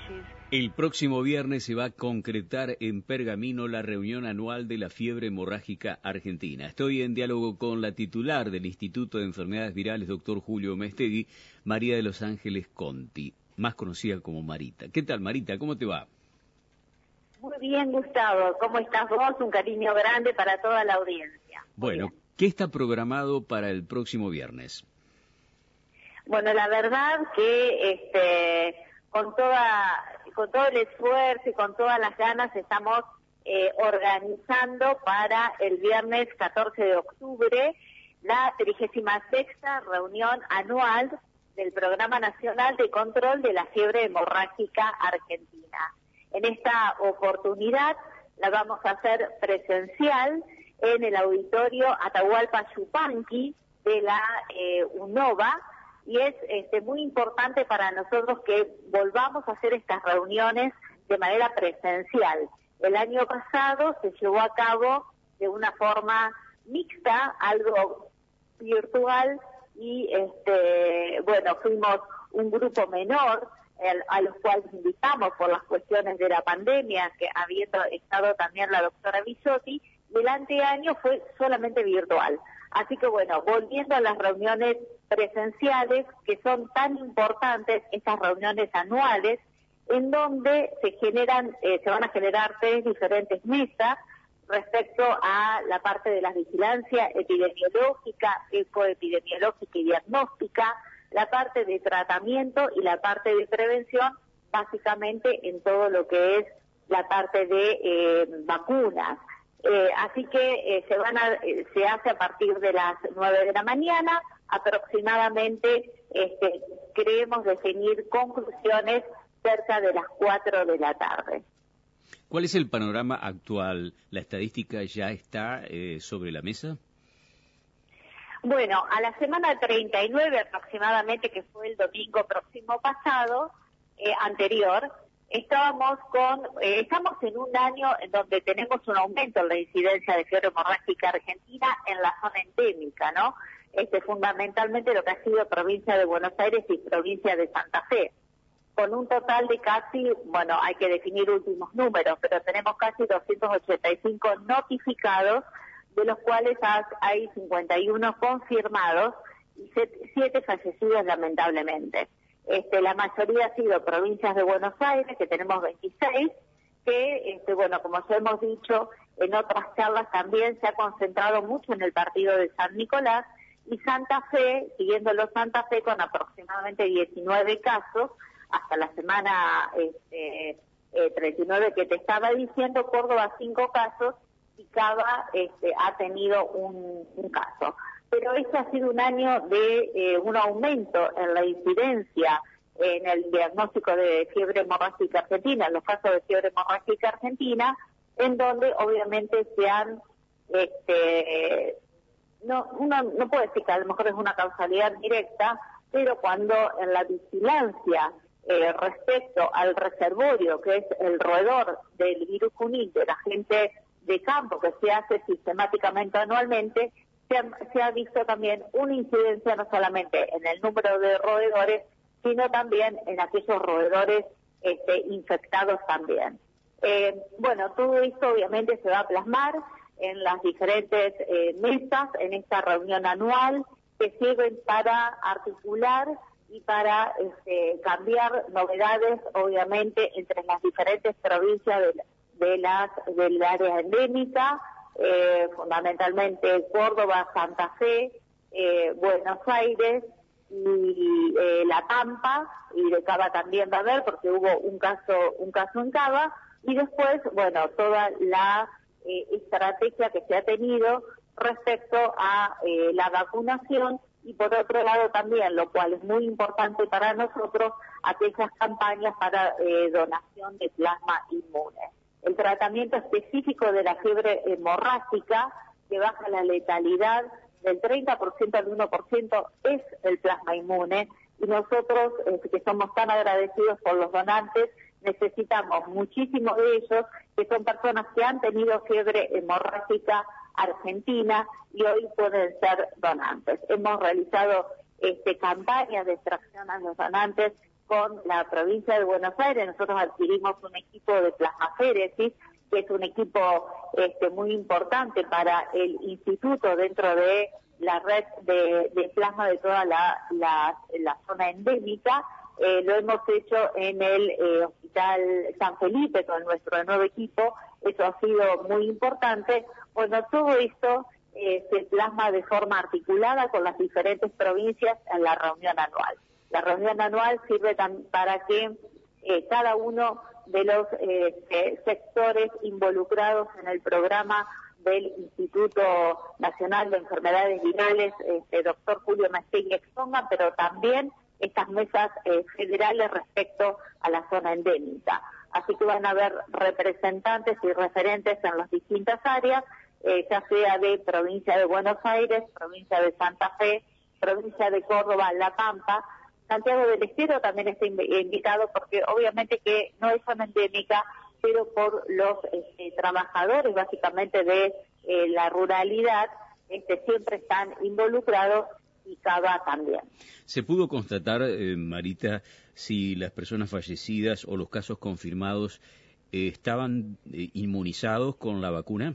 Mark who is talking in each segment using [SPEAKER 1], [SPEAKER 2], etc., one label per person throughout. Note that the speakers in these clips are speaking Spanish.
[SPEAKER 1] El próximo viernes se va a concretar en Pergamino la reunión anual de la fiebre hemorrágica argentina. Estoy en diálogo con la titular del Instituto de Enfermedades Virales, doctor Julio Mestegui, María de los Ángeles Conti, más conocida como Marita. ¿Qué tal, Marita? ¿Cómo te va?
[SPEAKER 2] Muy bien, Gustavo. ¿Cómo estás vos? Un cariño grande para toda la audiencia.
[SPEAKER 1] Bueno, ¿qué está programado para el próximo viernes?
[SPEAKER 2] Bueno, la verdad que con todo el esfuerzo y con todas las ganas estamos organizando para el viernes 14 de octubre la 36ª reunión anual del Programa Nacional de Control de la Fiebre Hemorrágica Argentina. En esta oportunidad la vamos a hacer presencial en el auditorio Atahualpa Yupanqui de la UNOVA, y es muy importante para nosotros que volvamos a hacer estas reuniones de manera presencial. El año pasado se llevó a cabo de una forma mixta, algo virtual, y fuimos un grupo menor a los cuales invitamos por las cuestiones de la pandemia, que habiendo estado también la doctora Bisotti, y el anteaño fue solamente virtual. Así que bueno, volviendo a las reuniones presenciales, que son tan importantes, estas reuniones anuales, en donde se van a generar 3 diferentes mesas respecto a la parte de la vigilancia epidemiológica, ecoepidemiológica y diagnóstica, la parte de tratamiento y la parte de prevención, básicamente en todo lo que es la parte de vacunas. Así que se hace a partir de las 9 de la mañana, aproximadamente creemos definir conclusiones cerca de las 4 de la tarde.
[SPEAKER 1] ¿Cuál es el panorama actual? ¿La estadística ya está sobre la mesa?
[SPEAKER 2] Bueno, a la semana 39 aproximadamente, que fue el domingo próximo pasado, anterior, estamos en un año en donde tenemos un aumento en la incidencia de fiebre hemorrágica argentina en la zona endémica, ¿no? Fundamentalmente lo que ha sido provincia de Buenos Aires y provincia de Santa Fe, con un total de casi, bueno, hay que definir últimos números, pero tenemos casi 285 notificados, de los cuales hay 51 confirmados y 7 fallecidos lamentablemente. La mayoría ha sido provincias de Buenos Aires, que tenemos 26, que, como ya hemos dicho en otras charlas, también se ha concentrado mucho en el partido de San Nicolás, y Santa Fe, siguiéndolo Santa Fe con aproximadamente 19 casos, hasta la semana 39 que te estaba diciendo, Córdoba 5 casos, y Cava ha tenido un caso. Pero este ha sido un año de un aumento en la incidencia en el diagnóstico de fiebre hemorrágica argentina, en los casos de fiebre hemorrágica argentina, en donde obviamente se han, uno no puede decir que a lo mejor es una causalidad directa, pero cuando en la vigilancia respecto al reservorio, que es el roedor del virus cunil, de la gente de campo que se hace sistemáticamente anualmente, se ha visto también una incidencia no solamente en el número de roedores, sino también en aquellos roedores infectados también. Todo esto obviamente se va a plasmar en las diferentes mesas, en esta reunión anual, que sirven para articular y para cambiar novedades, obviamente, entre las diferentes provincias del área endémica, fundamentalmente Córdoba, Santa Fe, Buenos Aires y La Pampa, y de Cava también va a haber, porque hubo un caso en Cava, y después, toda la estrategia que se ha tenido respecto a la vacunación, y por otro lado también, lo cual es muy importante para nosotros, aquellas campañas para donación de plasma inmune. El tratamiento específico de la fiebre hemorrágica, que baja la letalidad del 30% al 1%, es el plasma inmune, y nosotros, que somos tan agradecidos por los donantes, necesitamos muchísimos de ellos, que son personas que han tenido fiebre hemorrágica argentina y hoy pueden ser donantes. Hemos realizado campañas de extracción a los donantes con la provincia de Buenos Aires. Nosotros adquirimos un equipo de plasmaféresis, que es un equipo muy importante para el instituto dentro de la red de plasma de toda la zona endémica. Lo hemos hecho en el Hospital San Felipe con nuestro nuevo equipo. Eso ha sido muy importante. Bueno, todo esto se plasma de forma articulada con las diferentes provincias en la reunión anual. La reunión anual sirve para que cada uno de los sectores involucrados en el programa del Instituto Nacional de Enfermedades Virales, doctor Julio Mestegui, expongan, pero también estas mesas federales respecto a la zona endémica. Así que van a haber representantes y referentes en las distintas áreas, ya sea de provincia de Buenos Aires, provincia de Santa Fe, provincia de Córdoba, La Pampa. Santiago del Estero también está invitado porque obviamente que no es zona endémica, pero por los trabajadores básicamente de la ruralidad siempre están involucrados, y Cava también.
[SPEAKER 1] ¿Se pudo constatar, Marita, si las personas fallecidas o los casos confirmados estaban inmunizados con la vacuna?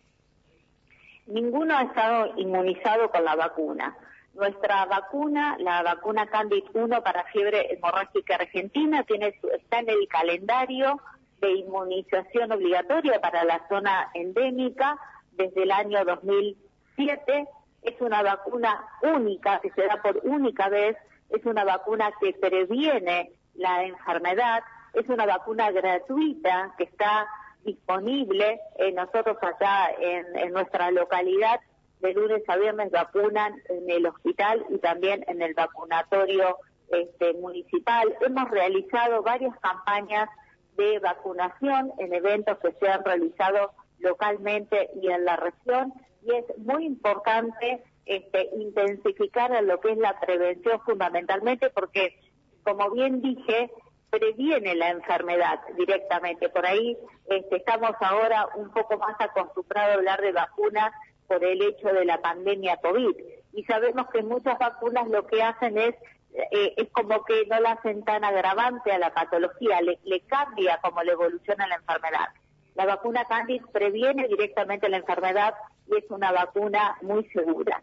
[SPEAKER 2] Ninguno ha estado inmunizado con la vacuna. Nuestra vacuna, la vacuna Candid 1 para fiebre hemorrágica argentina, está en el calendario de inmunización obligatoria para la zona endémica desde el año 2007. Es una vacuna única, que se da por única vez, es una vacuna que previene la enfermedad, es una vacuna gratuita que está disponible. Nosotros acá en nuestra localidad, de lunes a viernes vacunan en el hospital y también en el vacunatorio municipal. Hemos realizado varias campañas de vacunación en eventos que se han realizado localmente y en la región, y es muy importante intensificar en lo que es la prevención fundamentalmente, porque, como bien dije, previene la enfermedad directamente. Por ahí estamos ahora un poco más acostumbrados a hablar de vacunas por el hecho de la pandemia COVID, y sabemos que muchas vacunas lo que hacen es como que no la hacen tan agravante a la patología, le cambia como le evoluciona la enfermedad. La vacuna Candid previene directamente la enfermedad y es una vacuna muy segura.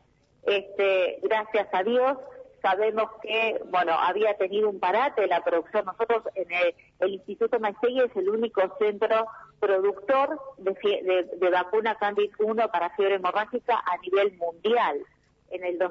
[SPEAKER 2] Gracias a Dios, sabemos que, había tenido un parate la producción. Nosotros en el Instituto Mestegui es el único centro productor de vacuna Candid 1 para fiebre hemorrágica a nivel mundial. En el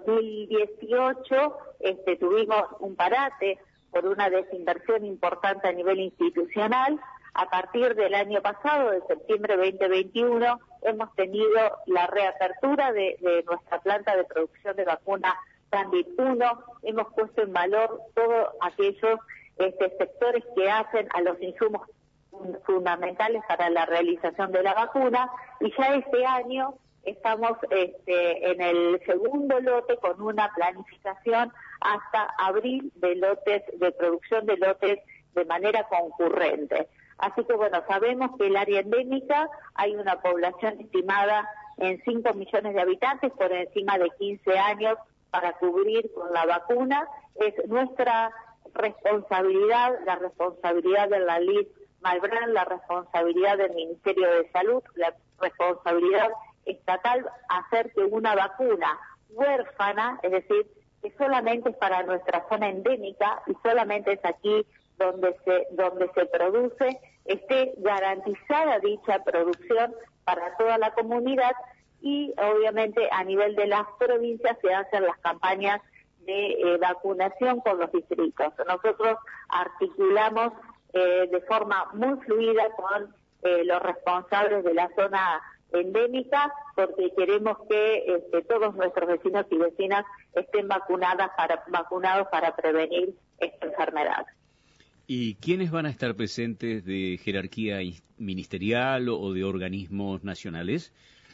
[SPEAKER 2] 2018 tuvimos un parate por una desinversión importante a nivel institucional. A partir del año pasado, de septiembre 2021, hemos tenido la reapertura de nuestra planta de producción de vacuna Candid 1. Hemos puesto en valor todos aquellos sectores que hacen a los insumos fundamentales para la realización de la vacuna, y ya este año estamos en el segundo lote con una planificación hasta abril de producción de lotes de manera concurrente. Así que sabemos que el área endémica hay una población estimada en 5 millones de habitantes por encima de 15 años para cubrir con la vacuna. Es nuestra responsabilidad, la responsabilidad de la LID Malbrán, la responsabilidad del Ministerio de Salud, la responsabilidad estatal, hacer que una vacuna huérfana, es decir, que solamente es para nuestra zona endémica y solamente es aquí donde se produce, esté garantizada dicha producción para toda la comunidad, y obviamente a nivel de las provincias se hacen las campañas de vacunación con los distritos. Nosotros articulamos de forma muy fluida con los responsables de la zona endémica, porque queremos que todos nuestros vecinos y vecinas estén vacunados para prevenir esta enfermedad.
[SPEAKER 1] ¿Y quiénes van a estar presentes de jerarquía ministerial o de organismos nacionales?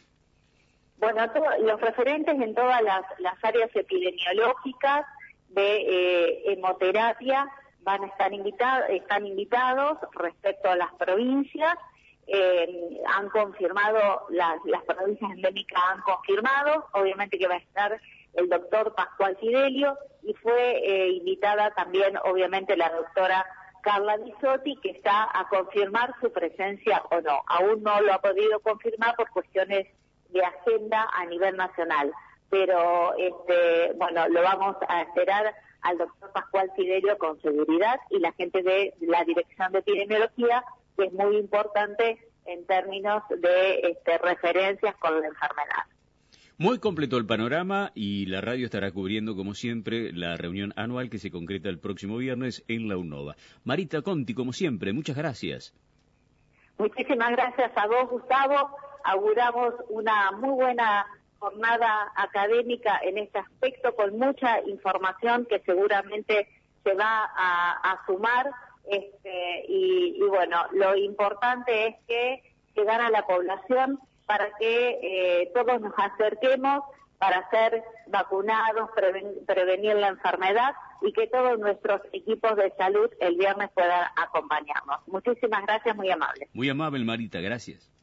[SPEAKER 2] Los referentes en todas las áreas epidemiológicas de hemoterapia están invitados respecto a las provincias. Han confirmado, las provincias endémicas han confirmado, obviamente que va a estar el doctor Pascual Fidelio, y fue invitada también, obviamente, la doctora Carla Bisotti, que está a confirmar su presencia o no. Aún no lo ha podido confirmar por cuestiones de agenda a nivel nacional, pero bueno, lo vamos a esperar al doctor Pascual Fidelio con seguridad y la gente de la Dirección de Epidemiología, que es muy importante en términos de referencias con la enfermedad.
[SPEAKER 1] Muy completo el panorama y la radio estará cubriendo, como siempre, la reunión anual que se concreta el próximo viernes en la UNOVA. Marita Conti, como siempre, muchas gracias.
[SPEAKER 2] Muchísimas gracias a vos, Gustavo. Auguramos una muy buena jornada académica en este aspecto, con mucha información que seguramente se va a sumar. Y bueno, lo importante es que llegar a la población para que todos nos acerquemos para ser vacunados, prevenir la enfermedad y que todos nuestros equipos de salud el viernes puedan acompañarnos. Muchísimas gracias, muy amable.
[SPEAKER 1] Muy amable, Marita, gracias.